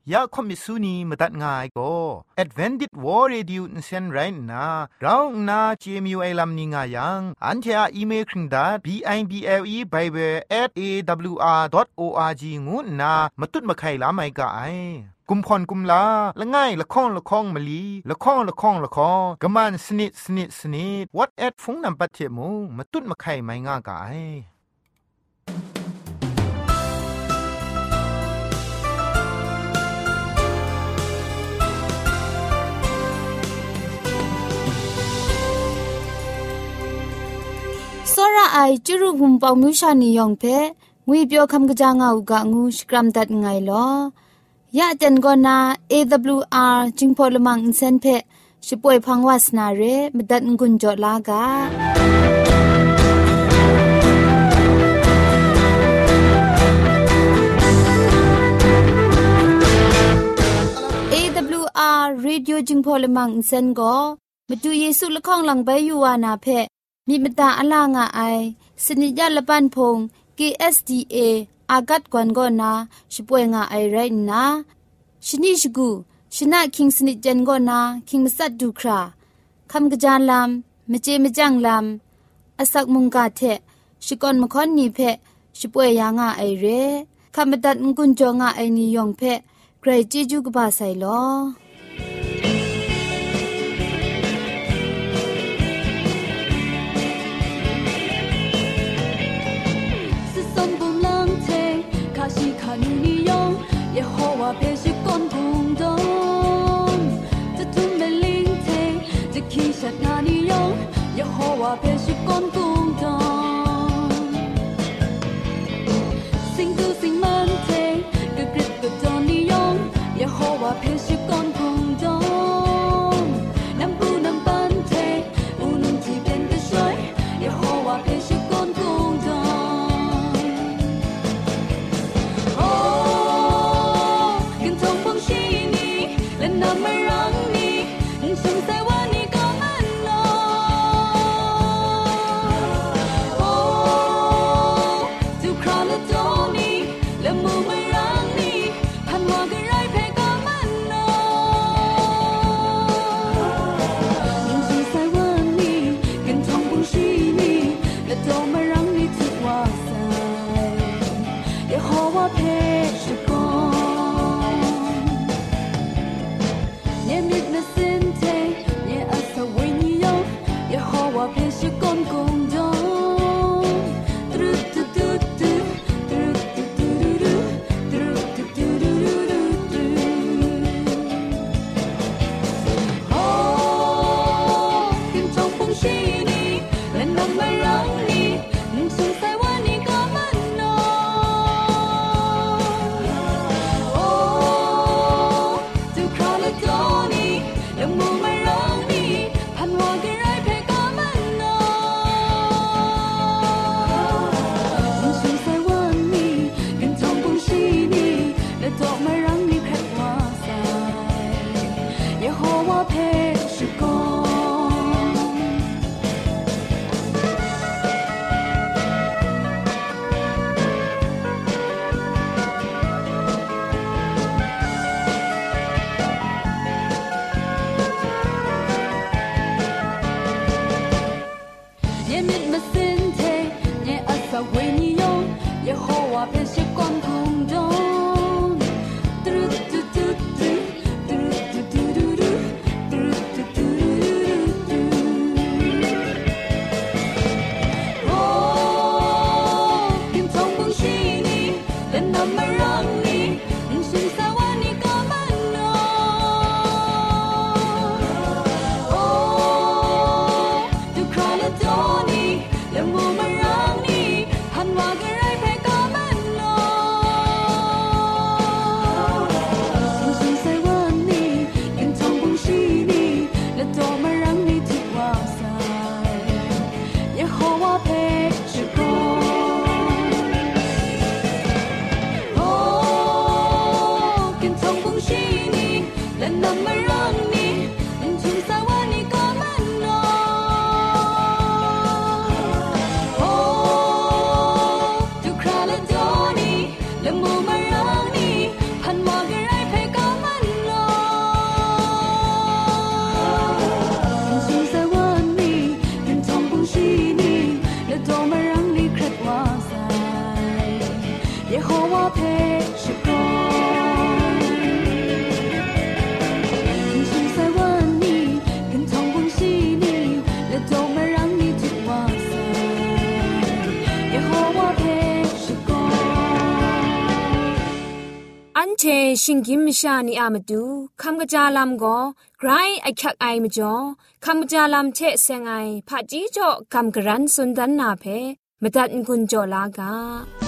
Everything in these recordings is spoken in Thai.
ยาคอมิสุนีมตัดง่ายก็ Advented War Radio นเซนไรนะเราหน้า JMU ไอลัมนิงายังอันเทออีเมลคิงดา bible@awr.org งูนะมาตุ้ดมาไข่ลาไม่กะไอกุมพรกุมลาละง่ายละข้องละข้องมะลีละข้องละข้องละข้องกะมันสนิดสนิดสนิด what at ฟงนำปัจเจมูมาตุ้ดมาไข่ไม่ง่ากะไอစောရအိုင်ကျရုံပေါမြူရှာနီယောင်ဖဲငွေပြောခမ်ကကြငါဥကငူစကရမ်ဒတ်ငိုင်လောยะเจนกอนา AWR จิงพอลมังอินเซนเพชิป่วยพังวาสนาเรมดัดงุนจอลากา AWR Radio จิงพอลมังอินเซนก็มาดูเยซูละข้องหลังใบยูวานาเพมีมตาอลางาไอสนิยะละปันพง KSDAอากัดกวนกอนาช่วยงาไอไรนะชนิชกูชนะคิงสนิจันกอนาคิงมัสัดดูคราคำกระจานลำมเจมจังลำอสักมุงกาเทชิกอนมคอนนีเพช่วยยางาไอเรคำบัดงกุนจงาไอนิยองเพใครจีจูกบาไซลอ耶和华必须干公道，这土没灵体，这气势哪里用？耶和华必须干公道，心都心满体，个个个叫你用，耶和华必须干公道，南不南半体，无能体变的水，耶和华必须干公道。 Let นเชชิงกิมชานีอามาดูคำกะจาลำก็ไกรไอคักไอมจ่อคำกะจาลำเชเซงไอผาจีจ่อคำกะรันสุนดันนาเพมตัดกุญจ่อลากา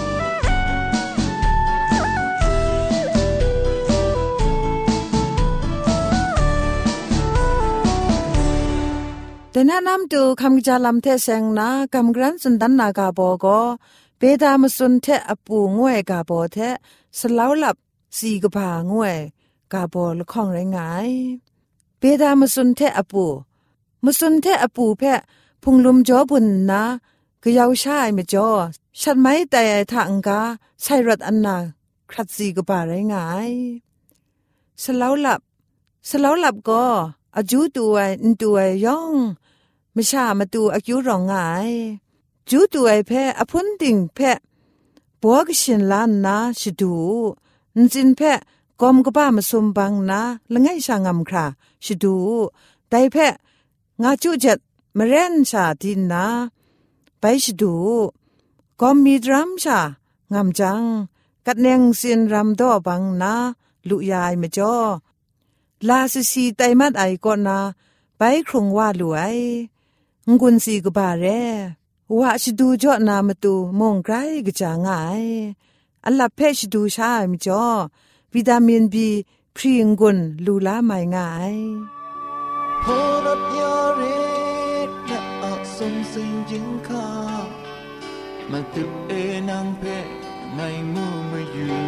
แต่แนะนำดูคำจาลำเทเซงนะกำกรันสุนดันนากาโบก็เปดามสุนเทอปูงวยกาโบเทสลาวหลับสีกะพางวยกาโบละข้องไรงายเปดามสุนเทอปูมสุนเทอปูเพะพุงลุมจ่อบุญนะกะยาวชายมจ่อฉันไม่แต่ทางกาใส่รถอันนาครัดสีกะพาไรงายสลาวหลับก็อาจูตัวอินตัวย่องไม่ชามาตัวอายุร้องไงจูตัวไอเพอพุนติงเพบัวกชินลานนะชิดูนจินเพกอมกบ้ามาสมบังนะละไงชางำคราชิดูแต่เพงาจูจัดมาเรนชาดินนะไปชิดูกอมมีดรัมชางำจังกัดเนงสินรำดอบังนะลุยายมาจ่อลาสีไตมัดไอก่อนนะไปครงว่าหลวยงุนสีกบาเรว่าชดูจ่อนามาตูมงไกรกะจางายอัลลับเพชดูชามิจ่อวิตามินบีพรีงกุนลูลาไม่ง่ายพอรัดยาเรและอักษรสิ่งยิงค่ามันตึกนางเพในมือมาอยู่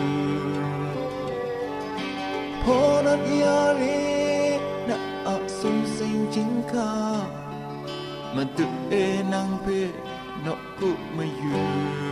พอรัดยาเรและอักษรสิ่งยิงค่ามันตึกนางเพนกกุมาอยู่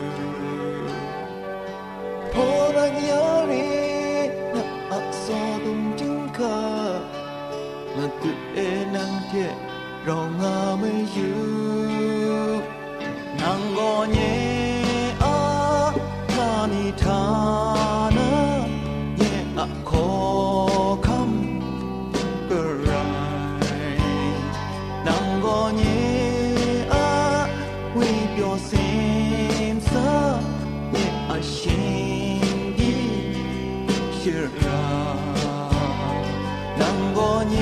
พอรัดยาเรและอักษรยิงค่ามันตึกนางเทเรางาไม่อยู่นางกอเนอาทานิทานะเยอะขอคำเปิดไรนางกอเนอาวิบยอเซมซาเยอะชิงดีเชื่อรานางกอเน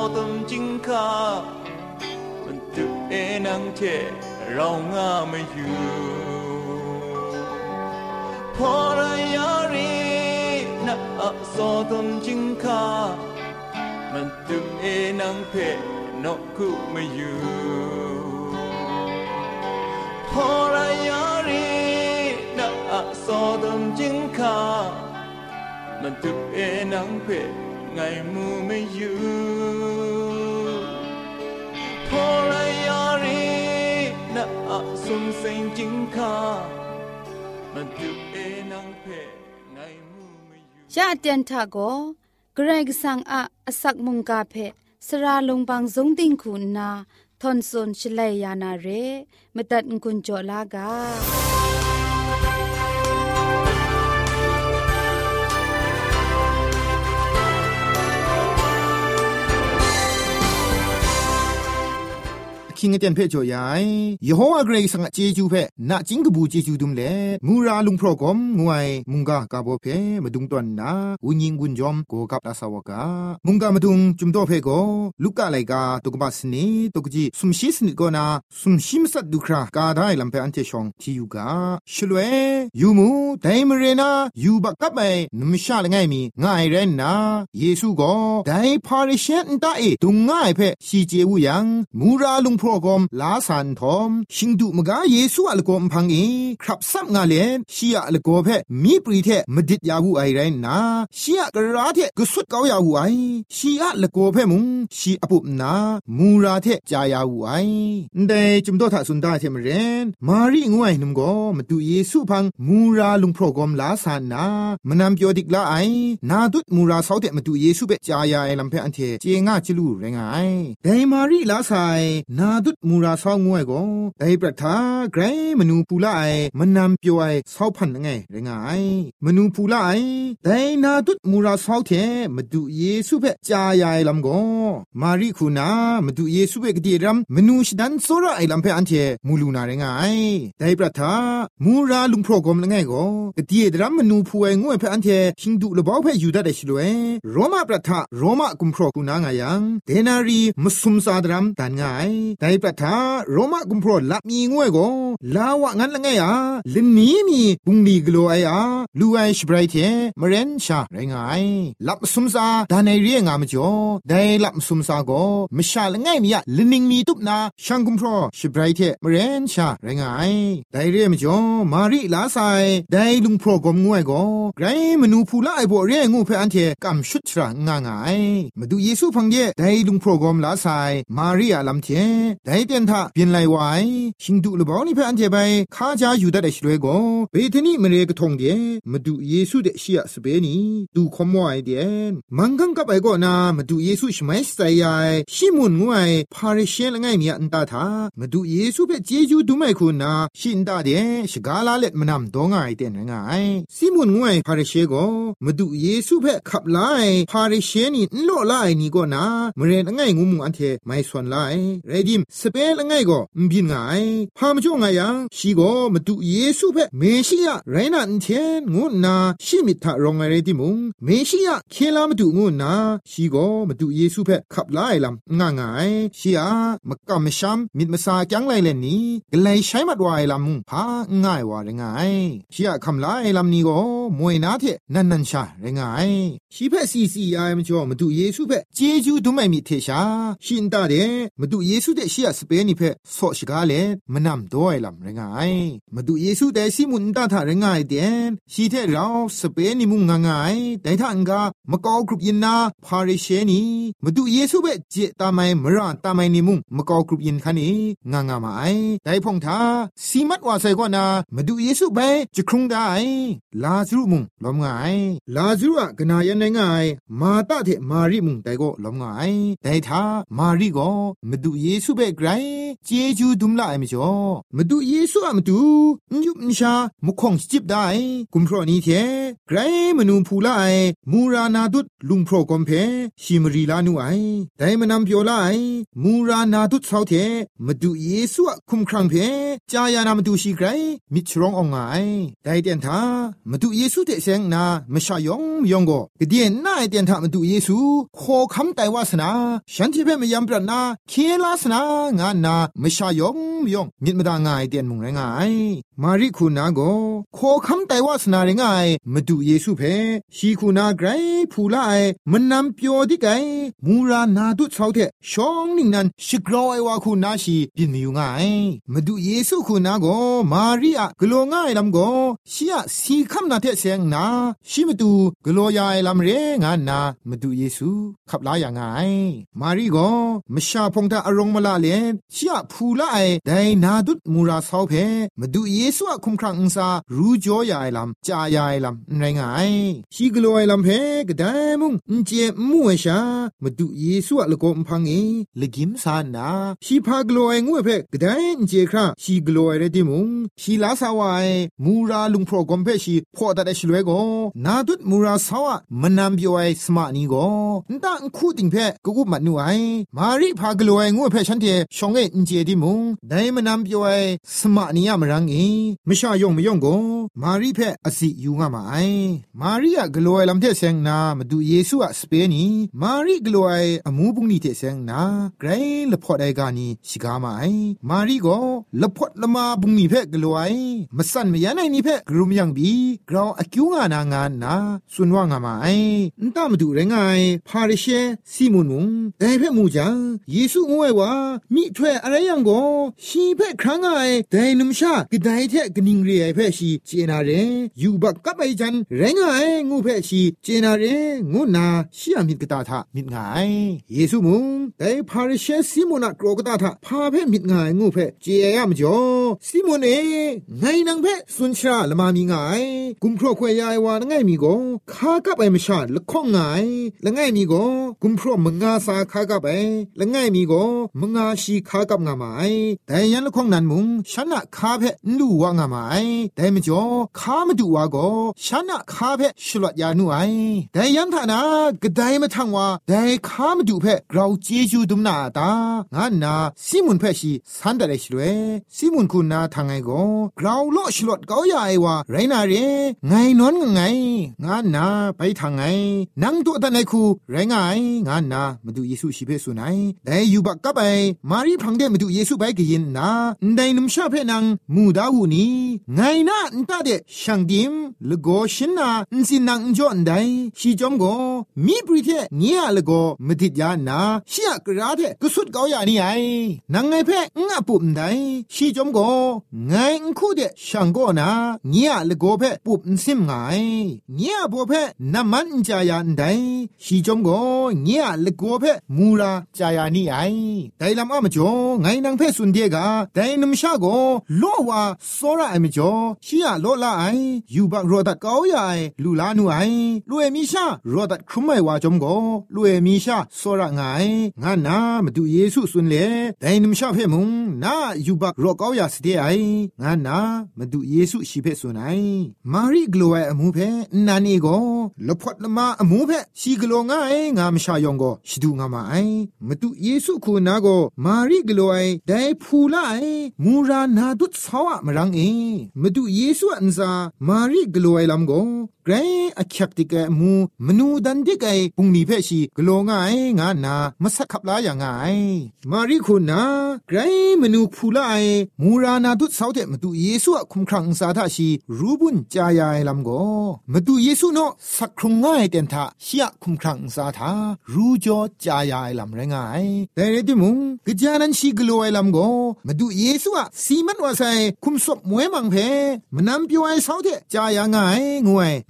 tâm chính kháมันตุเอนังเทเรางาไม่อยู่พอระยะรีนะอักษรtâm chính kháมันตุเอนังเพนกคุไม่อยู่พอระยะรีนะอักษรtâm chính kháมันตุเอนังเพไงมูไม่อยู่พอระยะรีนะอักษรเสียงจริงค่ามันตุเอนังเพไงมูไม่อยู่ยะเตียนทะโกเกรกสังอะอสักมุงกาเพสราลงบางสงติงคุณนาทอนซนชลัยยานาเรมตัดกุญจลากาคิงเตียนเพจอยายยโฮวาเกรซังเจจูเพนะจิงกบูเจจูดุมเลมูราลุงพรกอมงวยมุงกากาโบเพมดุงตวนนาอุญิงกุนจอมโกกับลาสาวกามุงกามดุงจุมโตเพโกลุกกะไลกาตุกบาสนีตุกจีสุมชิสนิโกนาสุมชิมสัดดุครากาได้ลัมเพอันเตชองทียูกาชลเวยูมูไดมเรนายูบักกับไปนมชาละไงมีง่ายเรนนาเยซูโกไดพาริเชนตาเอตุงง่ายเพชีเจวูยังมูราลุงพรกอมลาสันทอมชิงดุมกาเยซูอะละกอมพังเอครับซับงาเลชีอะละกอเพมีปรีเทมดิดยาวูไอไรนาชีอะกราเทกสุดกาวยาวูไอชีอะละกอเพมุงชีอะปุนามูราเทจายาวูไอเดจุมโตทะสุนดาเทมเรนมารีงวยนุมโกมตุเยซูพังมูราลุงพรกอมลาสันนามนำเปียวดิกลาไอนาดุดมูราเซาเตมตุเยซูเปจายาไอลัมเพอันเทเจงาจิลูเรงไอเดมารีลาไซนาดุดมูราซองงวยก็ได้ประทาไกรมนูปูลาไอมันนำเปียวไอซาวพันไงเรงไงมนูปูลาไอได้นาดุดมูราซาวเทมาดูเยซูเปจายายลำก็มารีคูนามาดูเยซูเปกดีรำมนูชดันโซระไอลำเพอันเทมูลูนาเรงไงได้ประทามูราลุงโปรกรมไงก็กดีรำมนูพูไองวยเพอันเทชิงดูระบบเพยูดาเดชด้วยโรมาประทาโรมากุมโปรกูนางายังเดนารีมุสมซาดรัมตันไงได้ประทาโรมากุมโปรละมีงวยก็ลาวะงั้นละไงอ่ะลินนี้มีบุงลีกลัวไออ่ะลูไอชบรายเทมเรนชาไรงไงลับสุมซาดานไอเรียงามจ่อได้ลับสุมซาก็ไม่ชาละไงมีอ่ะลินิงมีตุบนาช่างกุมโปรชบรายเทมเรนชาไรงไงได้เรียมจ่อมารีลาไซได้ลุงโปรกมงวยก็ไกรมนูพูละไอบ่เรียงูเพอันเทกัมชุดชรางางไงมาดูเยซูพังเยได้ลุงโปรกมลาไซมารีอาลัมเทได้เตียนทะเปลี่ยนไลวายชิงดูละบ่นี่เพอันเทไปข้าจาอยู่ได้ชด้วยก็เบทนี่มเรกทงเดมาดูเยซูเดชียสเปนีดูคอมวายเดมังกังกับไอก็นามาดูเยซูชมัยสไตยายชิมุนงวยพาริเชละไงมีอันตาทามาดูเยซูเปเจจูดูไม่คุณนาชินตาเดชกาลาเล็ดมนำดงไอเดนไงซิมุนงวยพาริเชก็มาดูเยซูเปขับไล่พาริเชนี่โลไลนี่ก็นามเรนไงงูมุงอันเทไม่ส่วนไลเรดิมสเปละไงก็บินไงพามจ่อไงยังชีก็มาดูเยซูเปเมชิยะไรนันเทนงูนาชิมิทะรองไอเรดิมุงเมชิยะเคลามาดูงูนาชีก็มาดูเยซูเปขับไล่ลำง่ายชีอะมะกะมะชัมมิดมะซาจังไลเลนี่กไลใช้มัดวายลำมุงพาง่ายว่าไงชีอะคำไล่ลำนี้ก็มวยนาเทนันชาไงชีเพซีซีไอมจ่อมาดูเยซูเปเจจูดูไม่มีเทชาชินตาเดมาดูเยซูเดชีอะสเปนิเพโซชกาเลมนำด้วยลำไงมาดูเยซูเดซิมุนตาทาไงเดนชีเทเราสเปนิมุงง่ายแต่ถ้าอังกามะกอกรุปยินนาพาริเชนีมาดูเยซูเปเจตามายมราตามายนิมุงมะกอกรุปยินคันนี้ง่ายมาไอแต่พงทาสีมัดว่าใส่ก่อนนามาดูเยซูเปจะครุงได้ลาซารุมุงล้มง่ายลาซารุอะกนายันง่ายมาตาเทมารีมุงแต่ก็ล้มง่ายแต่ถ้ามารีก็มาดูเยซูเปไกรเจจูดุมละไอมจ่อมาดูเยซูอะมาดูยุบนิชามุคงจิบได้กุมพรนี้เทไกรมนูพูละไอมูรานาดุดลุงโปรกอมเพชิมรีลานูไอแต่มนำเปียวละไอมูรานาดุดเศร้าเทมาดูเยซูอะคุมครังเพจายานามาดูชีไกรมิชรององไงแต่เดียนทามาดูเยซูเตเซงนามชายองยองโกกเดียนน่าเดียนทามาดูเยซูขอคำแต่วาสนาฉันที่เพ่มยำปรนาเคลาสนางานนามชายองยองมิดมาดางายเดียนมุงไรงายมาริคุณาโกขอคำแต่วาสนาไรงายมาดูเยซูเพชีคุณาไกรพูลาไอมันนำเปียวดิไกมูรานาดุเศร้าเทชองนิ่งนั้นชิกรอไอวาคุณาชีปินมิวง่ายมาดูเยซูคุณาโกมาริอะกลัวง่ายลำโกชีอะสีคำนาเทเสียงนาชีมาดูกลัวยายลำเรงานนามาดูเยซูขับลาอย่างง่ายมาริโกมชาพงตาอารมณ์มาลาเลชีอะพูลาไอได้นาดุมูราเศร้าเพมาดูเยซูอะคุมครังอุซารู้จ่อยายลำจ่ายายลำไรงายชีกลัวยลำเพก็ได้มุงเจมัวชามาดูเยซูอะละโกมพังเอละกิมสานาชีพากลัวงวยเพก็ได้เจคราชีกลัวเรดิมุงชีลาสาวายมูราลุงโปรกอมเพชีพอตัดเอชลเวโกนาดุมูราสาวะมันนำเปียวไอสมานีโกนตาคูติงเพกุกุมัดนูไอมาริพากลัวงวยเพฉันเทชงเอเจดิมุงได้มันนำเปียวไอสมานียามรังเอไม่ชายงไม่ยงโกมาริเพอสิยูงามาไอมาริอะกลัวลำเทเซงนามาดูเยซูอะสเปนีมาริกลัวอมูบุงนีเทเซงนาไกรละพอได้กานีชิกามาไอมาริโกละพอละมาบุงนีเพกลัวมาสั่นไม่ยันไอนี่เพกรุมยังบีกราวอคิวงานางานนาสุนว่างามาไอตามดูไรงายพาริเชซิมุนุงแต่เพมูจังเยซูงวยว่ามิถ้วยอะไรยังโกชีเพครั้งไอแต่นุมชากระไดเทกนิงเรียเพชีเจนาเรยูบักกับไอจันไรงายงูเพชีเจนาเรงูนาชิอามิดกตาทะมิดงายเยซูมุงแต่พาริเชซิมุนกรกตาทะพาเพมิดงายงูเพเจยามจ่อซิมุนเอไงนังเพสุนชาละมามีงายกุมพรควยายว่าไงมีโกข้ากับไอมชาละข้องงายละไงมีโกกุมพรมงาสาข้ากับไอละไงมีโกมงาชีข้ากับงามาไอแต่ยันละข้องนั้นมุงฉันน่ะข้าเพนูว่างามาไอแต่มจ่อข้ามาดูว่าโกฉันน่ะข้าเพชลวดยานูไอแต่ยันทานากระไดมาทังว่าแต่ข้ามาดูเพเราเจจูดุมนาตางานนาซิมุนเพชีสันดาเรชลเวซิมุนคุณนาทางไงโกเราโลชลวดเกาใหญ่ว่าไรนาเรไงนอนไงงานนาไปทางไงนังตัวตะไนคูไรงายงานนามาดูเยซูชิเพสุนัยแต่อยู่บักกับไปมารีพังเดมาดูเยซูไปกินนาได้นุมชาเพนังมูดาวูนีไงนาอันตาเดช่างดิมละโกชินนาอินสินังจอนไดชีจอมโกมีปริเทเงียละโกมติดยานาชียกระเทกสุดเกาอย่านี่ไอนังไงเพงะปุ่มไดชีจอมโกไงคู่เดช่างโกนาเงียละโกเพปุ่มซิมไงเงียบัวเพน้ำมันจายานไดชีจอมโกเงียละโกเพมูราจายานี่ไอแต่ลำอ้อมจ่อไงนังเพสุนเดียกาแต่นุมชาโกโลวาโซระไอมจ่อชียโลละไอยูบักโรดัดเกาอย่าลูลานูไอลุเอมิชารอดัดครุมไม่ว่าจอมโกลุเอมิชาโซระไงงานนามาดูเยซูสุนเลแต่นุมชาเพมุงนายูบักโรเกาอย่าสเตไองานนามาดูเยซูชิเพสุนไอมารีกลัวอมูเพนานีโกลพดละมาอมูเพชีกลัวง่ายงามชายองโกชิดูงามาไอมาดูเยซูคูนาโกมารีกลัวได้พูลาไอมูรานาดุสาวะมรังเอมาดูเยซูอันซามารีกลัวลำโกไกรอักยักติกะมูมนูดันดิกไอปุงนีเพชีกลัวง่ายงานามาสักขับลาอย่างไงมารีคูนาไกรมนูพูลาไอมูรานาดุสาวเทมาดูเยซูคุมครังซาทาชีรูบุนจายายลำโกมาดูเยซูโนสักครุงง่ายเต็นทาเชียคุมครังซาทารูจอจายายลำไรงายแต่เรติมุงกจานันชีกลัวลำโกมาดูเยซูสีมันว่าใส่คุมศพมวยมังเพมันนำเปียวไอสาวเทจายางายงวย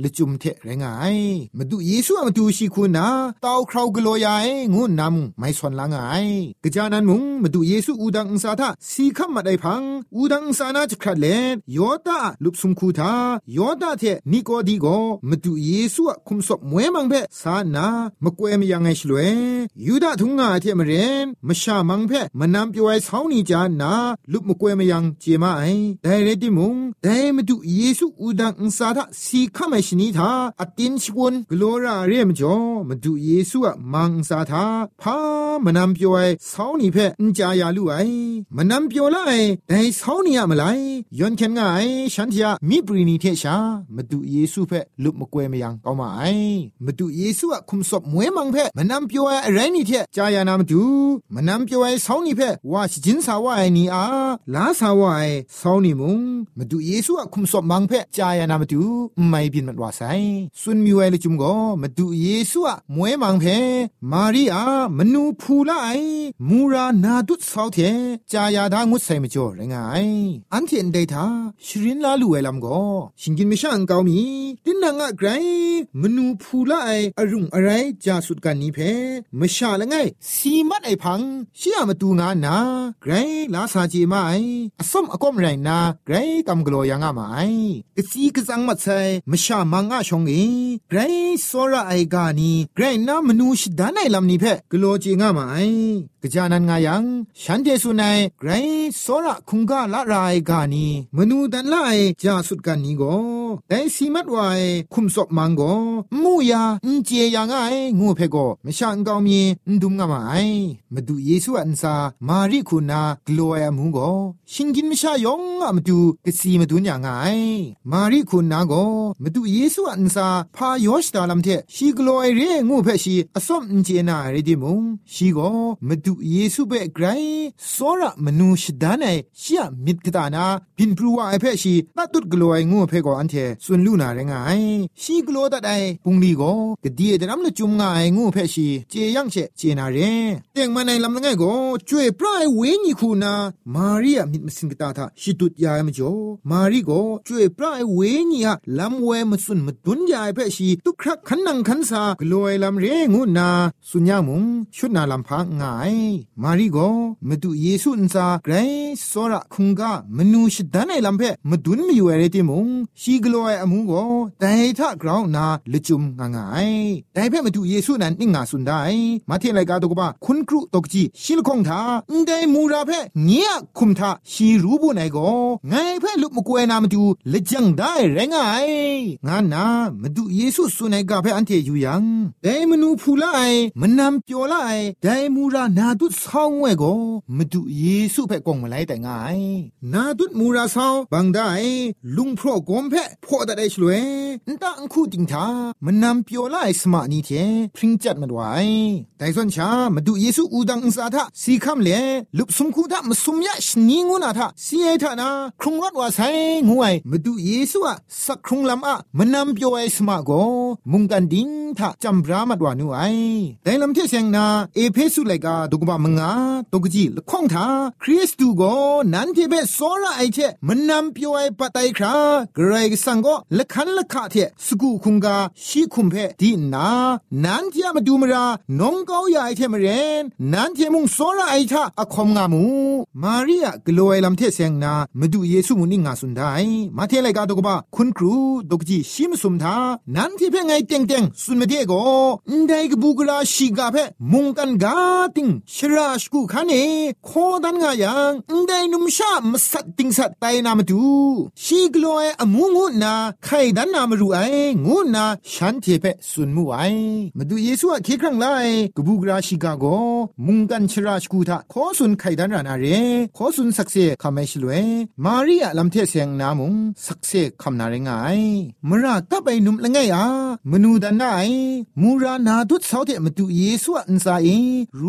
ละจุมเทแรงไงมาดูเยซูมาดูชีคุณนะเตาคราวกลัวยายงูนำไม่สนละไงกะจานั้นมุงมาดูเยซูอูดังอุสาทะสีคำมาได้พังอูดังอุสานาจะครัดเลยอดาลุบสุมคูทายอดาเทนิโกดีโกมาดูเยซูคุมศพมวยมังเพสานามกวยมยังไงชลวยยูดาทุงงาเทมเรนมชามังเพมันนำปวยสาวนี่จานาลุบมกวยมยังเจมาไอแต่เรดิมุงแต่มาดูเยซูอูดังอุสาทะสีคำไม่ชนิดาอตินชวนกลัวราเรียมจ่อมาดูเยซูมังอุสาทะพามันนำปวยสาวนี่เพนจายาลุไอมันนำปวยไลแต่สาวนี่อะมาไลย้อนเข็นง่ายฉันจะมีปรีนิเทชามาดูเยซูเพลุบมกวยมยังก็มาไอมาดูเยซูคุมศพมวยมังเพมันนำปวยอะไรนี่เทจายานามาดูมันนำปวยสาวนี่เพว่าจินสาวไอนี่อาลาสาวไอสาวนี่มุงมาดูเยซูคุมศพมังเพจายานามาดูไม่บินมันว่าไซสุนมีไวเลยจุมก็มาดูเยซูมวยมังเพมารีอามนูพูลาไอมูรานาดุสาวเทจายาดางุดไซมจ่อไงอันเทนเดทาชรินลาลูเอลัมก็ชิงกินไม่ช่างเกามีดินนางะไกรมนูพูลาไออรุงอะไรจาสุดกันนี้เพไม่ชาละไงสีมัดไอพังเชื่อมาดูงานนะไกรลาซาจีมาไออสมอากอมไรนะไกรกำกลัวยังอ่ะมาไอกสีกสังมัดใส่ไม่ชามังอ่ะชงเอไกรโซระไอกานีไกรน้ามนูชิดานไอลำนี้เพกลัวจีง่ะมาไอกจานันงายังฉันเจสุนัยไกรโซระคุงกาละรายกานีมนูดันไลจาสุดกันนี้ก็แต่สีมัดไว้คุมศพมังก็มูยาเจียยังไงงูเพก็ไม่ช่างเกามีดุมงามาไอมาดูเยซูอันซามาริคุณากลัวมูก็ชิงกินไม่ช่ายองมาดูกสีมาดูยังไงมาริคุณาก็มาดูเยซูอันซาพายอชตาลัมเทชีกลัวเรงูเพชีอสมเจนาเรดิมุงชีก็มาดูเยซูเบไกรโซระมนูชดานไอเชียมิดกตานาบินปรูวาไอเพชีตัดตุดกลัวงูเพก็อันเทส่วนลูนาเรงไงชีกลัวตัดไอปุงลีก็กดีเดรัมละจุมงาไองูเพชีเจยังเชเจนาเรเต็งมาในลำไงก็ช่วยปลายเวญีคูนามารียมิดมสิงกตาทาชิตุดยายมจ่อมารีก็ช่วยปลายเวญีฮะลำเวมสุนมดุนยายเพชีตุครักขันนังขันซากลัวลำเรงูนาสุญญามุงชุดนาลำพังง่ายมารีก็มาดูเยซูอินซาไกรโซระคุงกามนูชดานไอลำเพมาดุนมีอยู่เรติมุงชีกลัวอมูก็แต่ถ้ากราวนาละจุมง่ายแต่เพมาดูเยซูนั้นนิ่งงาสุนได้มาเทียนรายการตกบ้าคุณครูตกจีชิลคงทาได้มูราเพเงียคุมทาชีรู้บุไหนก็ไงเพลุกมกวยนามาดูละจังได้แรงไงงานนามาดูเยซูสุนัยกาเพอันเทอยู่ยังแต่มนูพูลาไอมันนำเปียวลาไอแต่มูรานาดุสาวงเวก็มาดูเยซูเพกงมาไลแต่ไงนาดุมูราสาวบางได้ลุงพรอกอมเพพอได้ช่วยตั้งคู่ติงทามันนำเปียวลาไอสมานี่เทพริ้งจัดมาด้วยแต่ส่วนชามาดูเยซูอูดังอุสาทะสีคำเล่ลุบสมคูทะมาสมยะชนีงูนาทะสีไอทะนะครุงรัดว่าไซงูไอมาดูเยซูอะสักครุงลำอะมันนำเปียวไอสมาก็มุงกันดิงทะจำรามัดว่านูไอแต่ลำเทเซงนาเอเพสุเลกาตุกบะมงาตุกจีละข้องทาคริสตูก็นันเทเบโซระไอเทมันนำเปียวไอปะไตครากรายสังก็ละคันละคะเทสกูคุงกาชีคุมเพดีนานันเทียมาดูมรานงเกาใหญ่เทมเรนนันเทมุงโซระไอทาอะคอมงามูมาริยากลัวไอลำเทเซงนามาดูเยซูมุนิงาสุนไดมาเทไลกาตุกบะคุณครูตุกจีชิมสุมทานันเทเพไงเต็งเต็งสุนเมเทโกได้กบูกราชิกาเพมุงกันกาติงชราชกูคันเอโคดันงายังได้นุมชามสัตติงสัตไตนามาดูชีกลัวไออมูงูนาไข่ดันนามารูไองูนาฉันเทเพสุนมูไอมาดูเยซูอะเคครั้งไลกบูกราชิกาโกมุงกันชราชกูทาขอสุนไข่ดันรานาเรขอสุนสักเซคำไม่ชลวยมารีอะลำเทเสียงนามุงสักเซคำนาเรงไงมราตะไปนุมละไงอะมนูดันไนมูรานาดุดสาวเทมาดูเยซูอันซาเอรู้บุไหน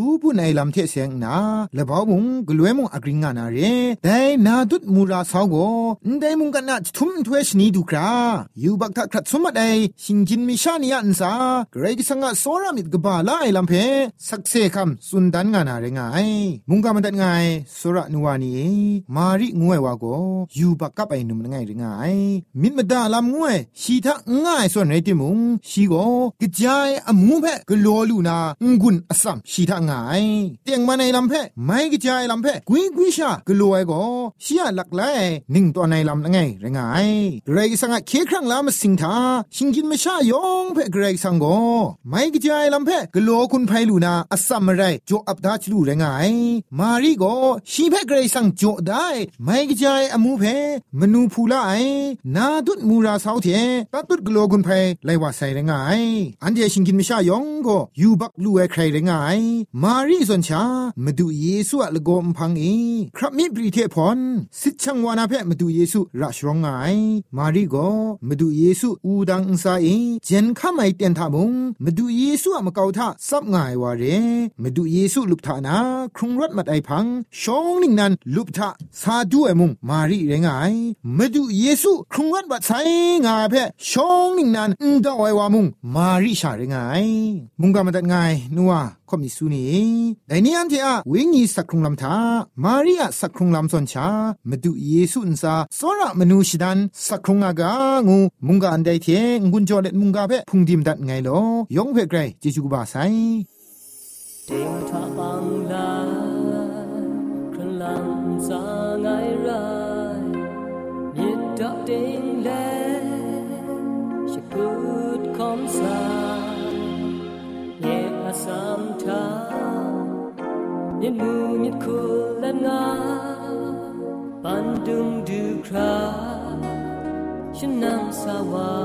ไอลำเทเสียงนาละบ่าวมุงกล้วยมุงอกริงานาเรแต่นาดุดมูราสาวโกได้มุงกันนะทุ่มถ้วยชนีดูคราอยู่บักทักครัดสมัดไอชิงจินมิชานียันซาเกรกสังกะโซรามิดกบาลาไอลำเพสักเซคำสุนดันงานาเรงไอมุงกามันดันไงโซระนัวนีมาริงวยวาโกอยู่บักกับไอนุ่มไงเรงไอมิดมดาลำงวยชีทะง่ายส่วนไรติมุงชีโกกะจายอมูเพกลัวลูนางุนอสัมชีทะง่ายเตียงมาในลำเพไม่กะจายลำเพกุยกุยชากลัวไอโกชียหลักไลนิ่งตัวในลำไงเรงไอเกรกสังกะเคครั้งลามาสิงทาชิงกินไม่ชายองเพเกรกสังโกไม่กะจายลำเพกลัวคุณไพลูนาอสัมมะไรโจอับดาชลูเรงไอมารีโกชีเพเกรกสังโจได้ไม่กะจายอมูเพมนูพูลาไอนาดุดมูราสาวเทตัดตุดกลัวคุณไพไลว่าใส่เรงไออันเดียชิงกินไม่ชายองโกยูบักลูเอใครเรงไอมารีส่วนชามาดูเยซูอะละโกมพังอีครับมีปรีเทพรสิชังวานาเพมาดูเยซูราชรองไงมารีโกมาดูเยซูอูดังอุซาอีเจนข้าไม่เตียนทามุงมาดูเยซูอะมาเกาท่าซับง่ายวาเรมาดูเยซูลุกท่านาครุงรถมัดไอพังชองนิ่งนั้นลุกท่าซาดูเอมุงมารีเรงไอมาดูเยซูครุงรถบัดไซงาเพชองนิ่งนั้นดาวไอวามุงมารีชาเรงไอมุงกามาตัดไงนัวคอมิสูนีแต่นี่อันที่อะวิญญาสักครุงลำทามารีอะสักครุงลำสนชามาดูเยซูอินซาสระมนูชิดันสักครุงอากางูมุงกาอันใดเทงุนจอเล็ดมุงกาเพพุงดิมดัดไงลอยองเพไกรจิจูกบาไซเต็งทาบังลาครันลังซาไงไรมิดดอกเต็งแลชิพูดคอมซาเยอาสัมทามิดมูมิดคูลันงาปันดุงดูคราฉันนำสาวา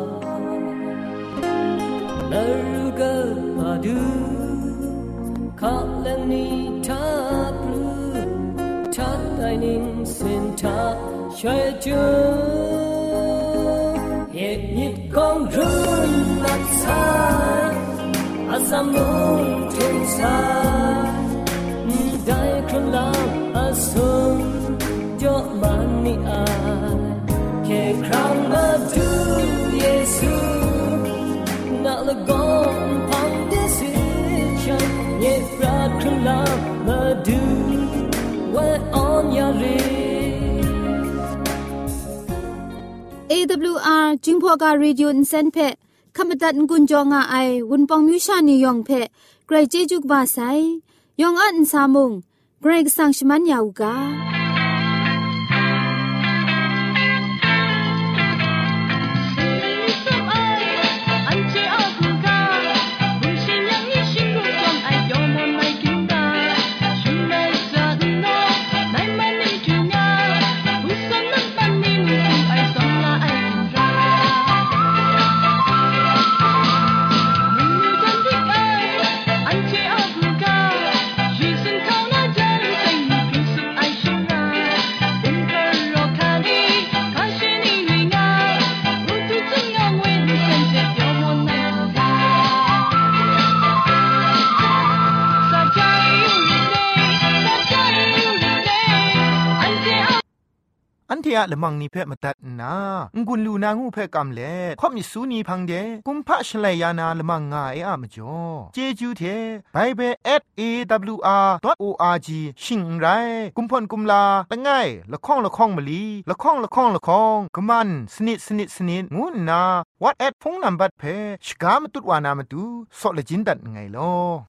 ลารูกาบาดูคาเลนีทาบลูทัดไอนิงเซนทาช่วยจูเหตุยิดของรุ่นนัดสายอาสามุทุนสายได้ครั้งลาอาสุนโยมันนี่อาแค่ครั้งมาดูเยซูนักละกอนพังเดซิชันเย็บรัดครั้งลามาดูว่าออนยารี AWR จิงพอกาเรดิโออินเซนเพขมตัดกุญจงอาไอวุนปองมิวชานียองเพไกรเจจุกบาไซยองอันซามุงไกรกสังชมันยาวกาอันเทียละมังนิเพ่มาตัดนางุนลูนางูเพ่กำเล่ข่อมิสูนีพังเดกุมพะชเลยานาละมังงาเออะมจ่อเจจูเทไบเบิล@awr.org ชิงไรกุมพ่นกุมลาละง่ายละข้องละข้องมะลีละข้องละข้องละข้องกะมันสนิดสนิดสนิดงูนา WhatsApp พงนัมบัดเพ่ชกามตุดวานามตุซอเลจินดัดไงลอ